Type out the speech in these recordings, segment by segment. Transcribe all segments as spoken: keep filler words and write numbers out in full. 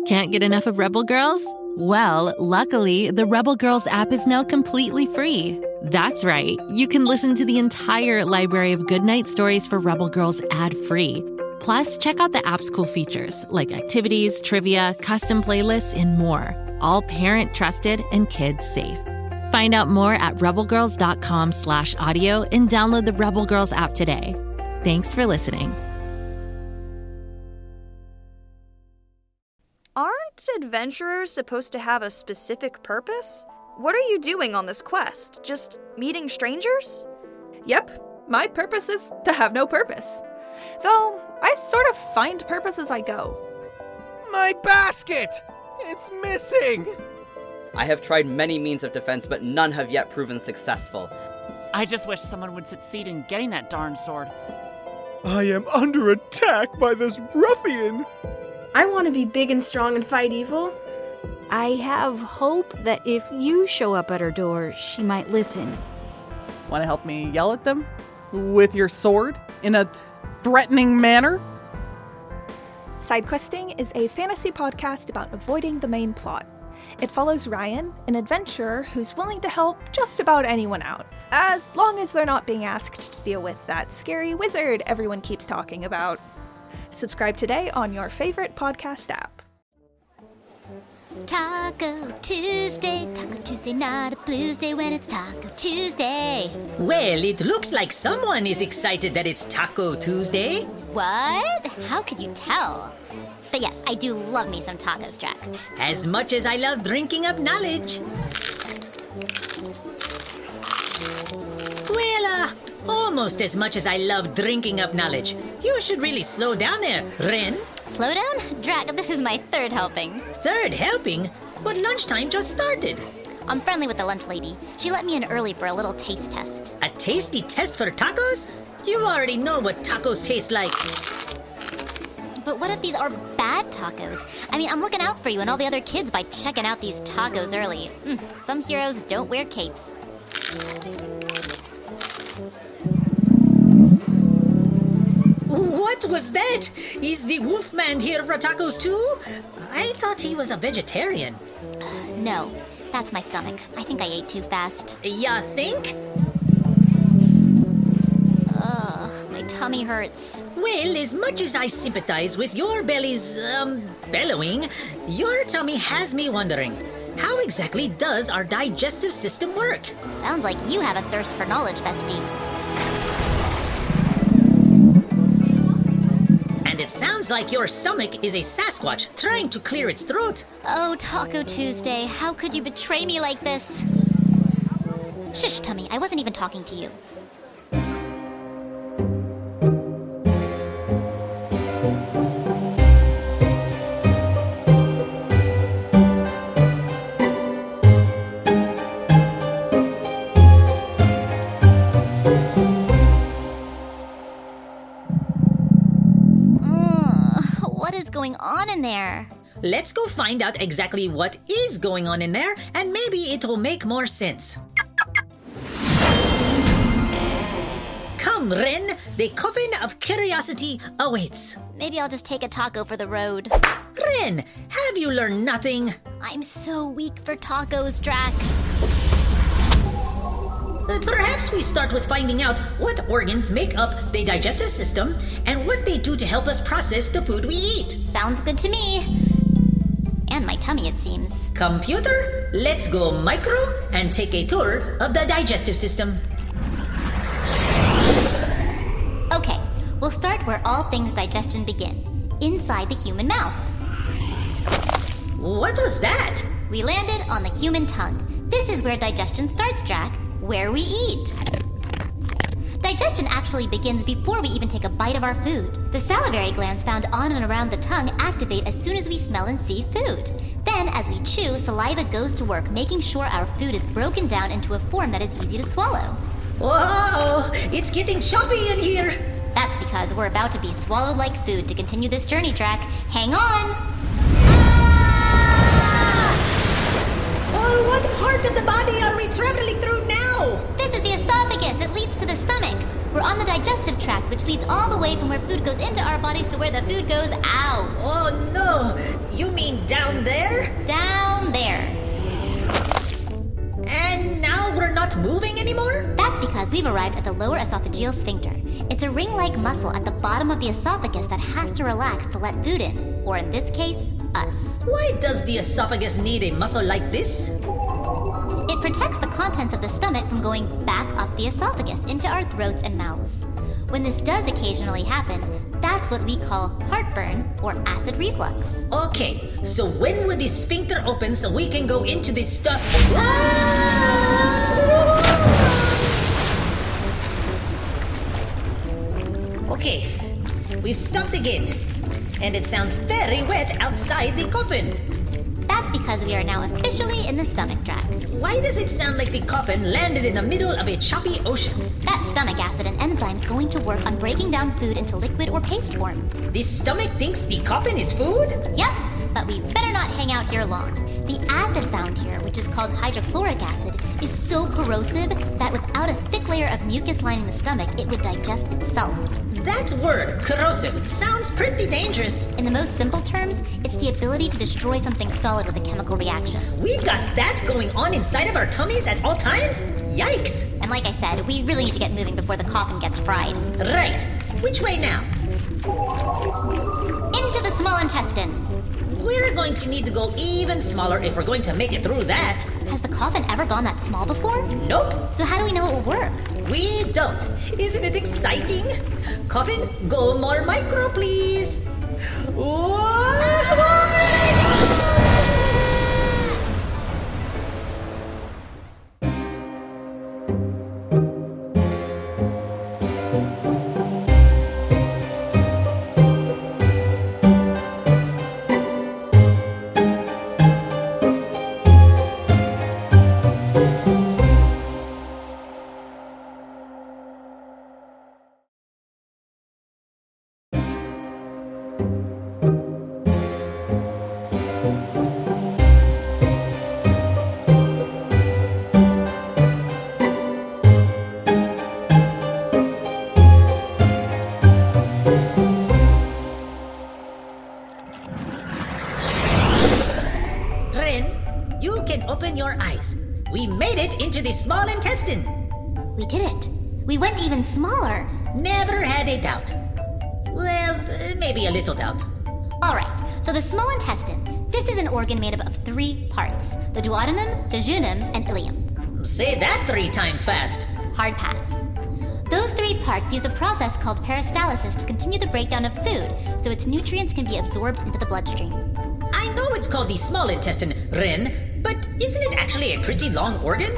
Can't get enough of Rebel Girls? Well, luckily, the Rebel Girls app is now completely free. That's right. You can listen to the entire library of goodnight stories for Rebel Girls ad-free. Plus, check out the app's cool features like activities, trivia, custom playlists, and more. All parent-trusted and kids-safe. Find out more at rebelgirls.com slash audio and download the Rebel Girls app today. Thanks for listening. Aren't adventurers supposed to have a specific purpose? What are you doing on this quest? Just meeting strangers? Yep, my purpose is to have no purpose. Though, I sort of find purpose as I go. My basket! It's missing! I have tried many means of defense, but none have yet proven successful. I just wish someone would succeed in getting that darn sword. I am under attack by this ruffian! I want to be big and strong and fight evil. I have hope that if you show up at her door, she might listen. Want to help me yell at them? With your sword? In a threatening manner? Sidequesting is a fantasy podcast about avoiding the main plot. It follows Ryan, an adventurer who's willing to help just about anyone out, as long as they're not being asked to deal with that scary wizard everyone keeps talking about. Subscribe today on your favorite podcast app. Taco Tuesday, Taco Tuesday, not a blues day when it's Taco Tuesday. Well, it looks like someone is excited that it's Taco Tuesday. What? How could you tell? But yes, I do love me some tacos, Jack. As much as I love drinking up knowledge. Well, uh, almost as much as I love drinking up knowledge. You should really slow down there, Ren. Slow down? Drac, this is my third helping. Third helping? But lunchtime just started. I'm friendly with the lunch lady. She let me in early for a little taste test. A tasty test for tacos? You already know what tacos taste like. But what if these are bad tacos? I mean, I'm looking out for you and all the other kids by checking out these tacos early. Mm, some heroes don't wear capes. What was that? Is the Wolfman here for tacos too? I thought he was a vegetarian. Uh, no, that's my stomach. I think I ate too fast. Ya think? Ugh, my tummy hurts. Well, as much as I sympathize with your belly's, um, bellowing, your tummy has me wondering, how exactly does our digestive system work? Sounds like you have a thirst for knowledge, bestie. And it sounds like your stomach is a Sasquatch trying to clear its throat. Oh, Taco Tuesday, how could you betray me like this? Shush, Tummy, I wasn't even talking to you. Going on in there? Let's go find out exactly what is going on in there, and maybe it will make more sense. Come, Ren, the coffin of curiosity awaits. Maybe I'll just take a taco for the road. Ren, have you learned nothing? I'm so weak for tacos, Drac. Uh, perhaps we start with finding out what organs make up the digestive system and what they do to help us process the food we eat. Sounds good to me. And my tummy, it seems. Computer, let's go micro and take a tour of the digestive system. Okay, we'll start where all things digestion begin. Inside the human mouth. What was that? We landed on the human tongue. This is where digestion starts, Drac. Where we eat. Digestion actually begins before we even take a bite of our food. The salivary glands found on and around the tongue activate as soon as we smell and see food. Then, as we chew, saliva goes to work, making sure our food is broken down into a form that is easy to swallow. Whoa! It's getting choppy in here! That's because we're about to be swallowed like food to continue this journey, Drac. Hang on! Oh, what part of the body are we traveling through now? This is the esophagus. It leads to the stomach. We're on the digestive tract, which leads all the way from where food goes into our bodies to where the food goes out. Oh, no. You mean down there? Down there. And now we're not moving anymore? That's because we've arrived at the lower esophageal sphincter. It's a ring-like muscle at the bottom of the esophagus that has to relax to let food in, or in this case, us. Why does the esophagus need a muscle like this? It protects the contents of the stomach from going back up the esophagus into our throats and mouths. When this does occasionally happen, that's what we call heartburn or acid reflux. Okay, so when would the sphincter open so we can go into this stuff? Okay, we've stopped again. And it sounds very wet outside the coffin. That's because we are now officially in the stomach track. Why does it sound like the coffin landed in the middle of a choppy ocean? That stomach acid and enzymes going to work on breaking down food into liquid or paste form. The stomach thinks the coffin is food? Yep, but we better not hang out here long. The acid found here, which is called hydrochloric acid, is so corrosive that without a thick layer of mucus lining the stomach, it would digest itself. That word, corrosive, sounds pretty dangerous. In the most simple terms, it's the ability to destroy something solid with a chemical reaction. We've got that going on inside of our tummies at all times? Yikes! And like I said, we really need to get moving before the coffin gets fried. Right. Which way now? Into the small intestine. We're going to need to go even smaller if we're going to make it through that. Has the coffin ever gone that small before? Nope. So how do we know it will work? We don't. Isn't it exciting? Coffin, go more micro, please. We made it into the small intestine. We did it. We went even smaller. Never had a doubt. Well, maybe a little doubt. All right, so the small intestine. This is an organ made up of three parts. The duodenum, jejunum, and ileum. Say that three times fast. Hard pass. Those three parts use a process called peristalsis to continue the breakdown of food, so its nutrients can be absorbed into the bloodstream. I know it's called the small intestine, Ren, but isn't it actually a pretty long organ?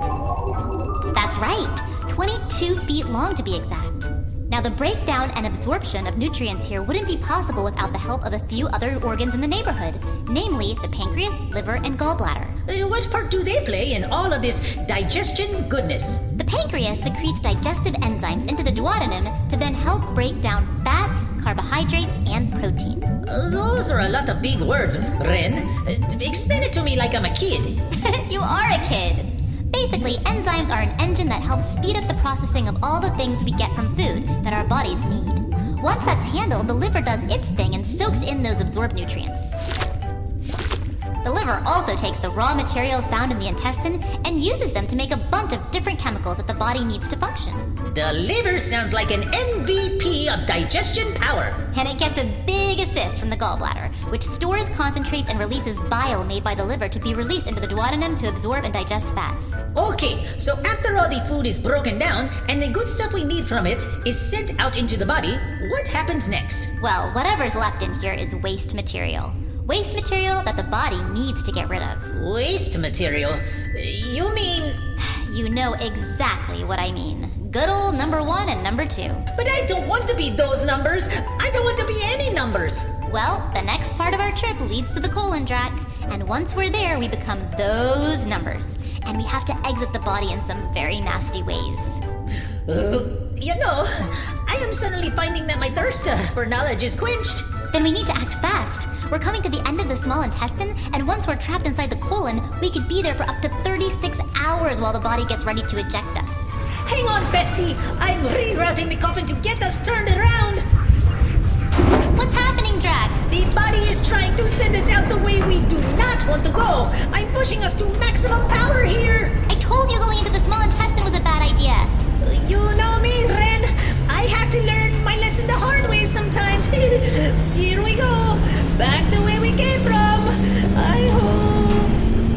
That's right. twenty-two feet long to be exact. Now, the breakdown and absorption of nutrients here wouldn't be possible without the help of a few other organs in the neighborhood, namely the pancreas, liver, and gallbladder. Uh, what part do they play in all of this digestion goodness? The pancreas secretes digestive enzymes into the duodenum to then help break down fats, carbohydrates, and protein. Uh, those are a lot of big words, Ren. Uh, explain it to me like I'm a kid. You are a kid. Basically, enzymes are an engine that helps speed up the processing of all the things we get from food that our bodies need. Once that's handled, the liver does its thing and soaks in those absorbed nutrients. The liver also takes the raw materials found in the intestine and uses them to make a bunch of different chemicals that the body needs to function. The liver sounds like an M V P of digestion power. And it gets a big assist from the gallbladder, which stores, concentrates, and releases bile made by the liver to be released into the duodenum to absorb and digest fats. Okay, so after all the food is broken down and the good stuff we need from it is sent out into the body, what happens next? Well, whatever's left in here is waste material. Waste material that the body needs to get rid of. Waste material? You mean... You know exactly what I mean. Good old number one and number two. But I don't want to be those numbers. I don't want to be any numbers. Well, the next part of our trip leads to the colon tract, and once we're there, we become those numbers. And we have to exit the body in some very nasty ways. Uh, you know, I am suddenly finding that my thirst uh, for knowledge is quenched. Then we need to act fast. We're coming to the end of the small intestine, and once we're trapped inside the colon, we could be there for up to thirty-six hours while the body gets ready to eject us. Hang on, bestie! I'm rerouting the coffin to get us turned around! What's happening, Drac? The body is trying to send us out the way want to go. I'm pushing us to maximum power here. I told you going into the small intestine was a bad idea. You know me, Ren. I have to learn my lesson the hard way sometimes. Here we go. Back the way we came from. I hope.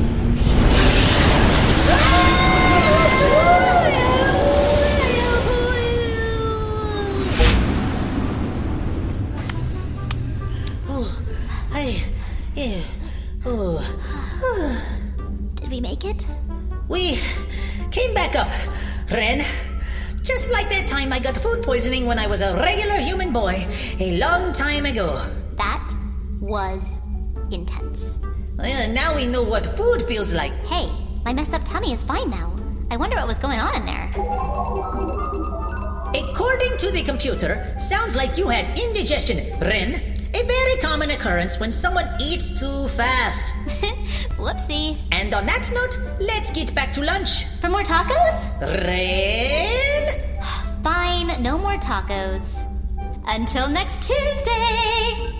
Oh, I... Yeah. Oh. Did we make it? We came back up, Ren. Just like that time I got food poisoning when I was a regular human boy a long time ago. That was intense. Well, now we know what food feels like. Hey, my messed up tummy is fine now. I wonder what was going on in there. According to the computer, sounds like you had indigestion, Ren. A very common occurrence when someone eats too fast. Whoopsie. And on that note, let's get back to lunch. For more tacos? Ren? Fine, no more tacos. Until next Tuesday!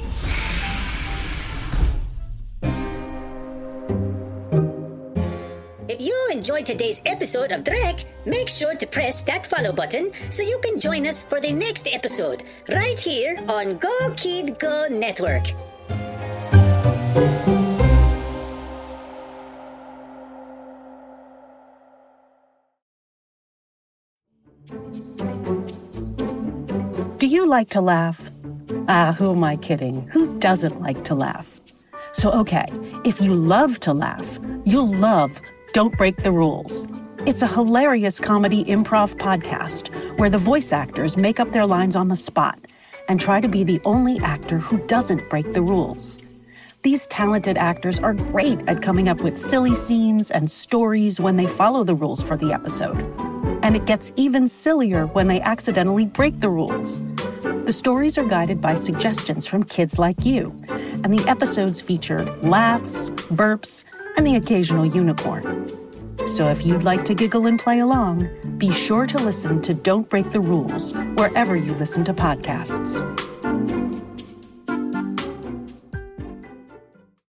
If you enjoyed today's episode of Drek, make sure to press that follow button so you can join us for the next episode right here on Go Kid Go Network. Do you like to laugh? Ah, who am I kidding? Who doesn't like to laugh? So, okay, if you love to laugh, you'll love Don't Break the Rules. It's a hilarious comedy improv podcast where the voice actors make up their lines on the spot and try to be the only actor who doesn't break the rules. These talented actors are great at coming up with silly scenes and stories when they follow the rules for the episode. And it gets even sillier when they accidentally break the rules. The stories are guided by suggestions from kids like you, and the episodes feature laughs, burps, and the occasional unicorn. So if you'd like to giggle and play along, be sure to listen to Don't Break the Rules wherever you listen to podcasts.